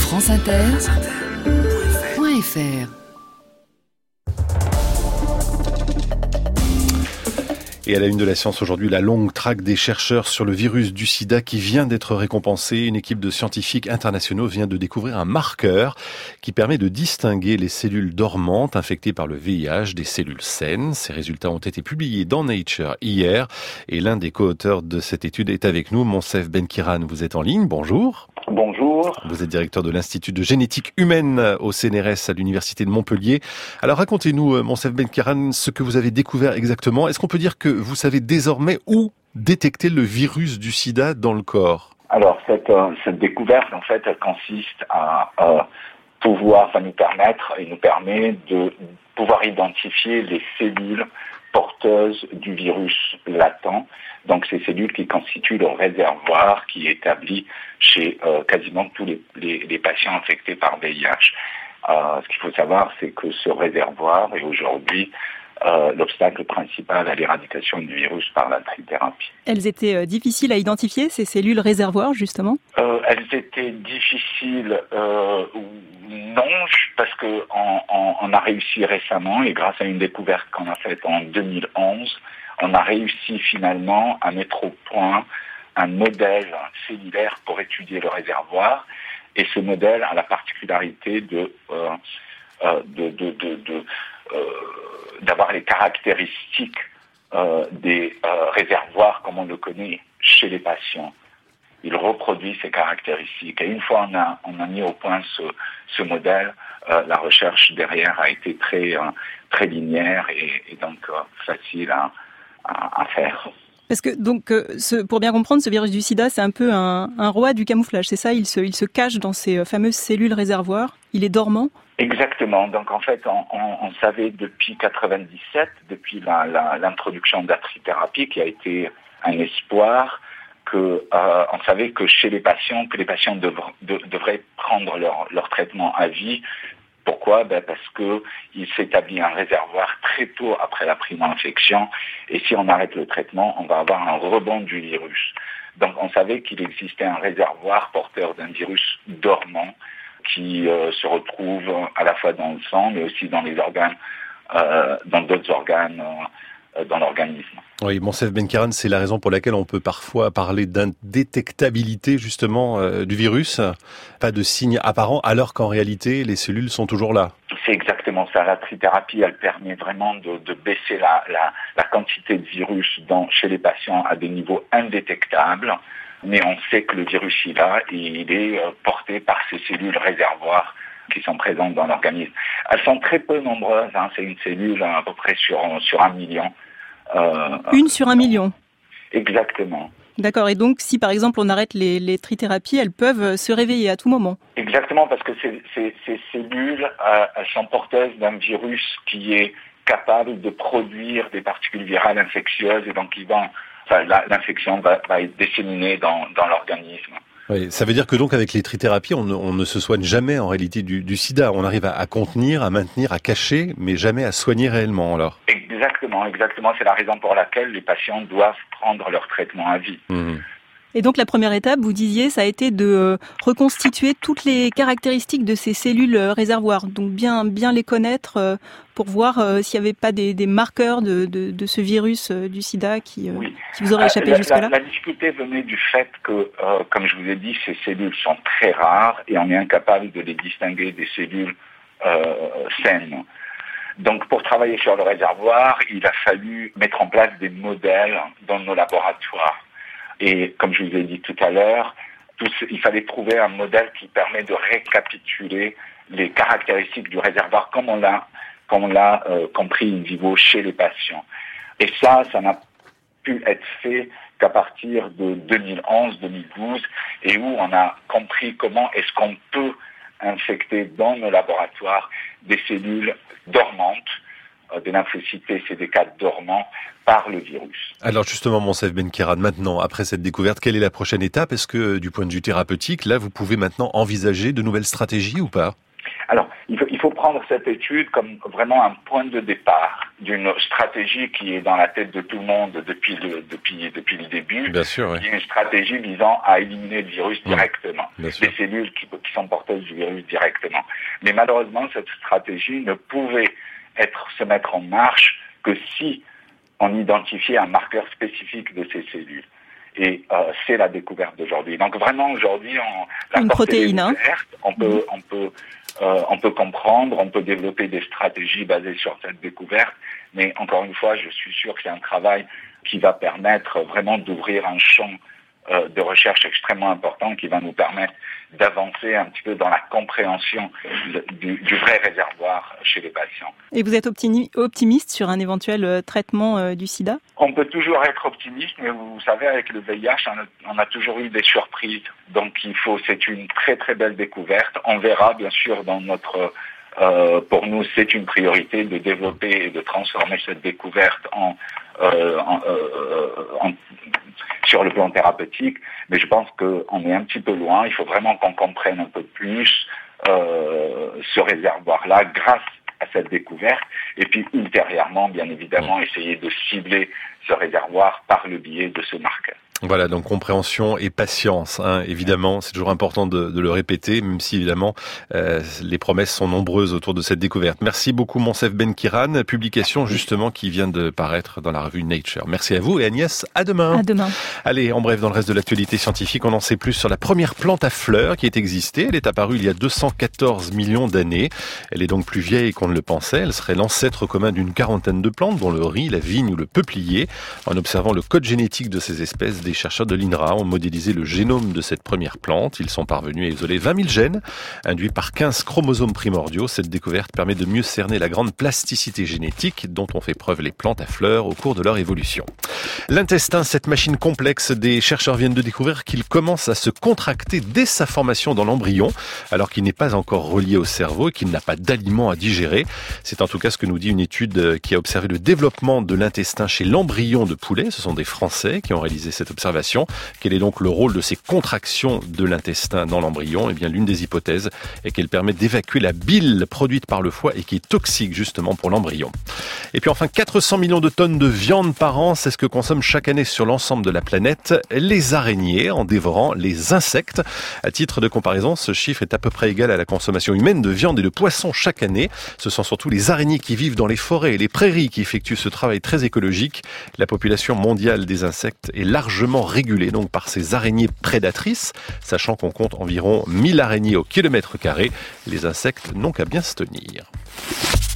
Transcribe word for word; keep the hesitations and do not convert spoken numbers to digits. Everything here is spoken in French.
France Inter point F R. Et à la une de la science aujourd'hui, la longue traque des chercheurs sur le virus du sida qui vient d'être récompensée. Une équipe de scientifiques internationaux vient de découvrir un marqueur qui permet de distinguer les cellules dormantes infectées par le V I H des cellules saines. Ces résultats ont été publiés dans Nature hier et l'un des co-auteurs de cette étude est avec nous, Monsef Benkiran. Vous êtes en ligne, bonjour. Bonjour. Vous êtes directeur de l'Institut de génétique humaine au C N R S à l'Université de Montpellier. Alors racontez-nous, Monsef Benkiran, ce que vous avez découvert exactement. Est-ce qu'on peut dire que vous savez désormais où détecter le virus du sida dans le corps? Alors cette, euh, cette découverte, en fait, elle consiste à euh, pouvoir, ça nous permettre et nous permet de pouvoir identifier les cellules porteuses du virus latent. Donc ces cellules qui constituent le réservoir qui est établi chez euh, quasiment tous les, les, les patients infectés par V I H. Euh, ce qu'il faut savoir, c'est que ce réservoir est aujourd'hui euh, l'obstacle principal à l'éradication du virus par la trithérapie. Elles étaient euh, difficiles à identifier, ces cellules réservoirs, justement euh, Elles étaient difficiles, euh, non, parce que on, on, on a réussi récemment, et grâce à une découverte qu'on a faite en deux mille onze, on a réussi finalement à mettre au point un modèle cellulaire pour étudier le réservoir. Et ce modèle a la particularité de, euh, euh, de, de, de, de euh, d'avoir les caractéristiques euh, des euh, réservoirs comme on le connaît chez les patients. Il reproduit ces caractéristiques. Et une fois on a, on a mis au point ce, ce modèle, euh, la recherche derrière a été très, euh, très linéaire et, et donc euh, facile à, à, à faire. Parce que donc, euh, ce, pour bien comprendre, ce virus du sida, c'est un peu un, un roi du camouflage, c'est ça? Il se, il se cache dans ces fameuses cellules réservoirs. Il est dormant. Exactement. Donc en fait, on, on, on savait depuis quatre-vingt-dix-sept, depuis la, la, l'introduction de la trithérapie, qui a été un espoir, que euh, on savait que chez les patients, que les patients devr, de, devraient prendre leur, leur traitement à vie. Pourquoi? Ben parce que il s'établit un réservoir très tôt après la primo-infection, et si on arrête le traitement, on va avoir un rebond du virus. Donc on savait qu'il existait un réservoir porteur d'un virus dormant qui euh, se retrouve à la fois dans le sang, mais aussi dans les organes, euh, dans d'autres organes euh, dans l'organisme. Oui, Monsef Benkiran, c'est la raison pour laquelle on peut parfois parler d'indétectabilité justement euh, du virus, pas de signes apparents, alors qu'en réalité les cellules sont toujours là. C'est exactement ça. La trithérapie, elle permet vraiment de, de baisser la, la, la quantité de virus dans, chez les patients à des niveaux indétectables, mais on sait que le virus est là et il est euh, porté par ces cellules réservoirs qui sont présentes dans l'organisme. Elles sont très peu nombreuses, hein. C'est une cellule à peu près sur, sur un million. Euh, Une sur un million. Exactement. D'accord. Et donc, si par exemple on arrête les, les trithérapies, elles peuvent se réveiller à tout moment. Exactement, parce que ces, ces, ces cellules, euh, elles sont porteuses d'un virus qui est capable de produire des particules virales infectieuses, et donc ils vont, enfin, la, l'infection va, va être disséminée dans, dans l'organisme. Oui, ça veut dire que donc avec les trithérapies, on ne, on ne se soigne jamais en réalité du, du sida. On arrive à, à contenir, à maintenir, à cacher, mais jamais à soigner réellement alors. Exactement, exactement. C'est la raison pour laquelle les patients doivent prendre leur traitement à vie. Mmh. Et donc la première étape, vous disiez, ça a été de reconstituer toutes les caractéristiques de ces cellules réservoirs. Donc bien, bien les connaître pour voir s'il n'y avait pas des, des marqueurs de, de, de ce virus du sida qui, oui. qui vous aurait échappé la, jusque-là. La, la difficulté venait du fait que, euh, comme je vous ai dit, ces cellules sont très rares et on est incapable de les distinguer des cellules euh, saines. Donc pour travailler sur le réservoir, il a fallu mettre en place des modèles dans nos laboratoires. Et comme je vous ai dit tout à l'heure, tout ce, il fallait trouver un modèle qui permet de récapituler les caractéristiques du réservoir comme on l'a, comme on l'a euh, compris in vivo chez les patients. Et ça, ça n'a pu être fait qu'à partir de deux mille onze deux mille douze, et où on a compris comment est-ce qu'on peut infecter dans nos laboratoires des cellules dormantes, des lymphocytes C D quatre dormants par le virus. Alors justement, Monsef Benkiran, maintenant, après cette découverte, quelle est la prochaine étape? Est-ce que du point de vue thérapeutique, là, vous pouvez maintenant envisager de nouvelles stratégies ou pas? Alors, il faut, il faut prendre cette étude comme vraiment un point de départ d'une stratégie qui est dans la tête de tout le monde depuis le, depuis, depuis le début. Bien sûr, oui. Qui est une stratégie visant à éliminer le virus directement, Bien sûr. les cellules qui, qui sont porteuses du virus directement. Mais malheureusement, cette stratégie ne pouvait être, se mettre en marche que si on identifiait un marqueur spécifique de ces cellules. Et euh, c'est la découverte d'aujourd'hui. Donc vraiment, aujourd'hui, on, la une protéine, hein. ouverte, on peut, on peut, euh, on peut comprendre, on peut développer des stratégies basées sur cette découverte. Mais encore une fois, je suis sûr que c'est un travail qui va permettre vraiment d'ouvrir un champ euh, de recherche extrêmement important qui va nous permettre d'avancer un petit peu dans la compréhension du, du vrai réservoir chez les patients. Et vous êtes optimi- optimiste sur un éventuel euh, traitement euh, du sida ? On peut toujours être optimiste, mais vous savez, avec le V I H, on a, on a toujours eu des surprises. Donc il faut, c'est une très très belle découverte. On verra bien sûr dans notre, euh, pour nous, c'est une priorité de développer et de transformer cette découverte en, euh, en, euh, en sur le plan thérapeutique, mais je pense qu'on est un petit peu loin. Il faut vraiment qu'on comprenne un peu plus euh, ce réservoir-là grâce à cette découverte, et puis ultérieurement, bien évidemment, essayer de cibler ce réservoir par le biais de ce marqueur. Voilà, donc compréhension et patience, hein, évidemment, c'est toujours important de, de le répéter, même si évidemment euh, les promesses sont nombreuses autour de cette découverte. Merci beaucoup Monsef Benkiran, publication justement qui vient de paraître dans la revue Nature. Merci à vous et Agnès, à demain. À demain. Allez, en bref, dans le reste de l'actualité scientifique, on en sait plus sur la première plante à fleurs qui est existée. Elle est apparue il y a deux cent quatorze millions d'années. Elle est donc plus vieille qu'on ne le pensait. Elle serait l'ancêtre commun d'une quarantaine de plantes, dont le riz, la vigne ou le peuplier. En observant le code génétique de ces espèces, des chercheurs de l'I N R A ont modélisé le génome de cette première plante. Ils sont parvenus à isoler vingt mille gènes, induits par quinze chromosomes primordiaux. Cette découverte permet de mieux cerner la grande plasticité génétique dont ont fait preuve les plantes à fleurs au cours de leur évolution. L'intestin, cette machine complexe, des chercheurs viennent de découvrir qu'il commence à se contracter dès sa formation dans l'embryon, alors qu'il n'est pas encore relié au cerveau et qu'il n'a pas d'aliments à digérer. C'est en tout cas ce que nous dit une étude qui a observé le développement de l'intestin chez l'embryon de poulet. Ce sont des Français qui ont réalisé cette observation. Quel est donc le rôle de ces contractions de l'intestin dans l'embryon ? Eh bien, l'une des hypothèses est qu'elle permet d'évacuer la bile produite par le foie et qui est toxique justement pour l'embryon. Et puis enfin, quatre cents millions de tonnes de viande par an, c'est ce que consomment chaque année sur l'ensemble de la planète les araignées en dévorant les insectes. À titre de comparaison, ce chiffre est à peu près égal à la consommation humaine de viande et de poissons chaque année. Ce sont surtout les araignées qui vivent dans les forêts et les prairies qui effectuent ce travail très écologique. La population mondiale des insectes est largement régulée donc par ces araignées prédatrices, sachant qu'on compte environ mille araignées au kilomètre carré. Les insectes n'ont qu'à bien se tenir.